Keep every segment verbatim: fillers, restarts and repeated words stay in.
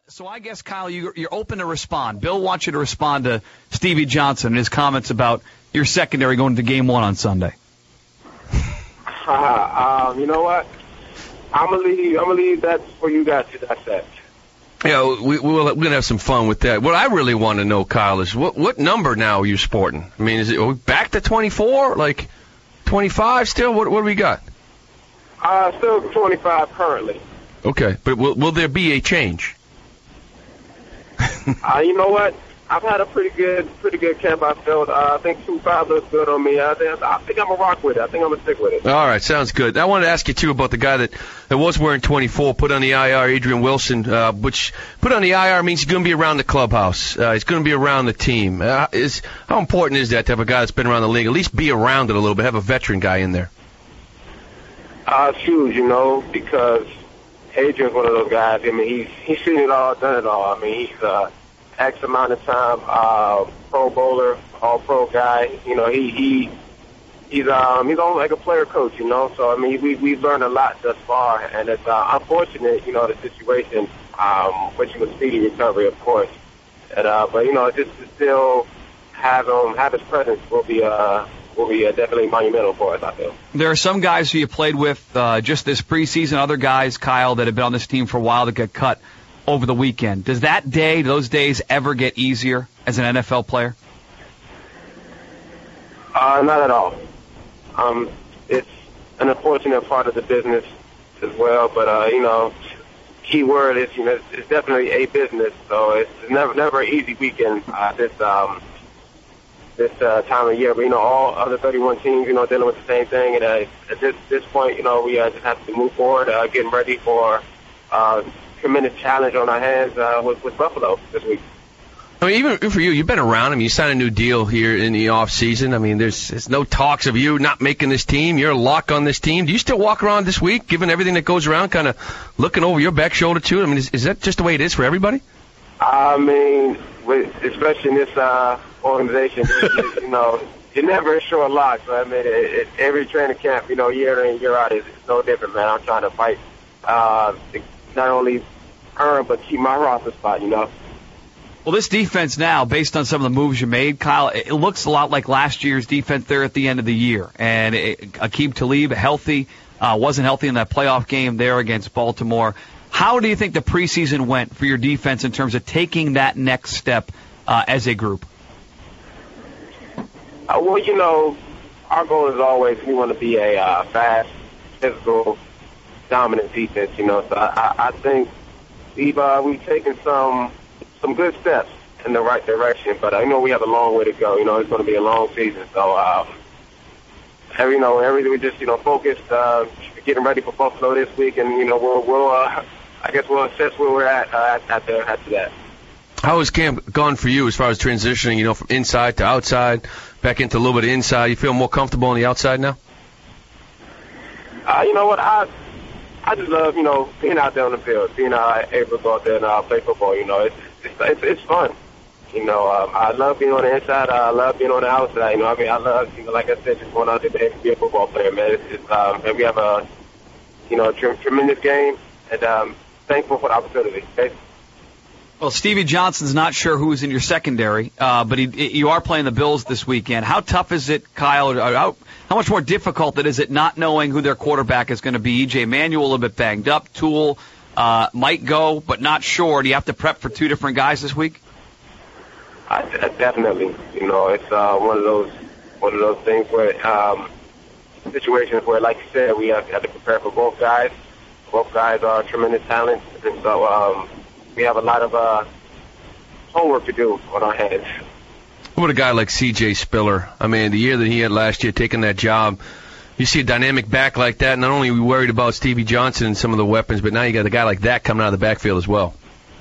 So I guess, Kyle, you, you're open to respond. Bill wants you to respond to Stevie Johnson and his comments about your secondary going to game one on Sunday. Uh, um, you know what? I'm gonna leave. I'm gonna leave that for you guys to dissect. Yeah, we, we'll, we're gonna have some fun with that. What I really want to know, Kyle, is what what number now are you sporting? I mean, is it are we back to twenty-four? Like twenty-five still? What what do we got? Uh, still twenty-five currently. Okay, but will will there be a change? uh, you know what? I've had a pretty good, pretty good camp. I felt. Uh, I think two five looks good on me. I think, I think I'm gonna rock with it. I think I'm gonna stick with it. All right, sounds good. I wanted to ask you too about the guy that, that was wearing twenty-four, put on the I R, Adrian Wilson, uh, which put on the I R means he's gonna be around the clubhouse. Uh, he's gonna be around the team. Uh, is how important is that to have a guy that's been around the league, at least be around it a little bit, have a veteran guy in there? Uh, it's huge, you know, because Adrian's one of those guys. I mean, he's he's seen it all, done it all. I mean, he's uh. X amount of time, uh, pro bowler, all pro guy. You know, he, he, he's, um, he's almost like a player coach, you know. So, I mean, we, we've learned a lot thus far, and it's, uh, unfortunate, you know, the situation, um, which was speedy recovery, of course. And, uh, but, you know, just to still have him, have his presence will be, uh, will be uh, definitely monumental for us, I feel. There are some guys who you played with, uh, just this preseason, other guys, Kyle, that have been on this team for a while that get cut over the weekend. Does that day, those days, ever get easier as an N F L player? Uh, not at all. Um, it's an unfortunate part of the business as well, but, uh, you know, key word is, you know, it's, it's definitely a business, so it's never never an easy weekend uh, this um, this uh, time of year. But, you know, all other thirty-one teams, you know, dealing with the same thing, and uh, at this, this point, you know, we uh, just have to move forward, uh, getting ready for uh, tremendous challenge on our hands uh, with, with Buffalo this week. I mean, even for you, you've been around. I mean, you signed a new deal here in the off season. I mean, there's, there's no talks of you not making this team. You're a lock on this team. Do you still walk around this week, given everything that goes around, kind of looking over your back shoulder too? I mean, is, is that just the way it is for everybody? I mean, with, especially in this uh, organization, you, you know, you're never a sure lock. So I mean, it, it, every training camp, you know, year in year out is no different, man. I'm trying to fight. Uh, to, not only earn, but keep my roster spot, you know. Well, this defense now, based on some of the moves you made, Kyle, it looks a lot like last year's defense there at the end of the year. And it, Aqib Talib, healthy, uh, wasn't healthy in that playoff game there against Baltimore. How do you think the preseason went for your defense in terms of taking that next step uh, as a group? Uh, well, you know, our goal is always we want to be a uh, fast, physical, dominant defense, you know. So I, I think we've uh, we've taken some some good steps in the right direction, but I know we have a long way to go. You know, it's going to be a long season, so um, every you know everything we just you know focused, uh, getting ready for Buffalo this week, and you know we'll we'll uh, I guess we'll assess where we're at uh, after after that. How has camp gone for you as far as transitioning? You know, from inside to outside, back into a little bit of inside. You feel more comfortable on the outside now? Uh, you know what I. I just love, you know, being out there on the field, being uh, able to go out there and uh, play football. You know, it's it's it's, it's fun. You know, um, I love being on the inside. I love being on the outside. You know, I mean, I love, you know, like I said, just going out there to be a football player, man. It's, it's um, and we have a, you know, a tr- tremendous game, and um, thankful for the opportunity. Okay? Well, Stevie Johnson's not sure who's in your secondary, uh, but he, you are playing the Bills this weekend. How tough is it, Kyle? How, how much more difficult is it not knowing who their quarterback is going to be? E J Manuel a little bit banged up. Toole uh, might go, but not sure. Do you have to prep for two different guys this week? I, definitely. You know, it's uh, one of those one of those things where um, situations where, like you said, we have, have to prepare for both guys. Both guys are tremendous talents, and so. Um, We have a lot of uh, homework to do on our hands. What about a guy like C J Spiller? I mean, the year that he had last year, taking that job, you see a dynamic back like that. Not only are we worried about Stevie Johnson and some of the weapons, but now you got a guy like that coming out of the backfield as well.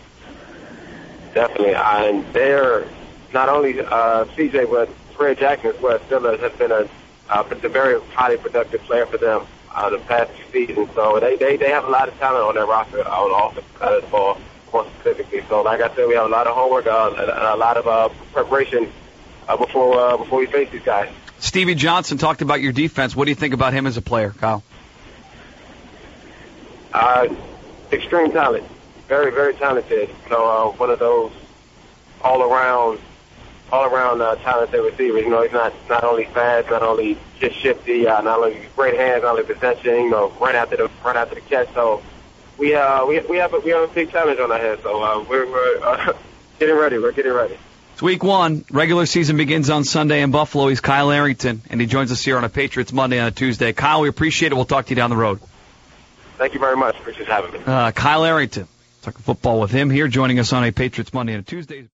Definitely. And they're not only uh, C J, but Fred Jackson as well. Spiller has been a, uh, a very highly productive player for them uh, the past few seasons. So they, they, they have a lot of talent on their roster on the offensive side of the ball. More specifically, so like I said, we have a lot of homework, uh, and a lot of uh, preparation uh, before uh, before we face these guys. Stevie Johnson talked about your defense. What do you think about him as a player, Kyle? Uh, extreme talent. very, very talented. You know, uh, one of those all-around, all-around uh, talented receivers. You know, he's not not only fast, not only just shifty, uh, not only great hands, not only possession. You know, run after the run after the catch. So we uh we we have a, we have a big challenge on our hands. So uh, we're we're uh, getting ready. We're getting ready. It's week one. Regular season begins on Sunday in Buffalo. He's Kyle Arrington, and he joins us here on a Patriots Monday on a Tuesday. Kyle, we appreciate it. We'll talk to you down the road. Thank you very much. Appreciate having me. Uh, Kyle Arrington. Talking football with him here, joining us on a Patriots Monday on a Tuesday.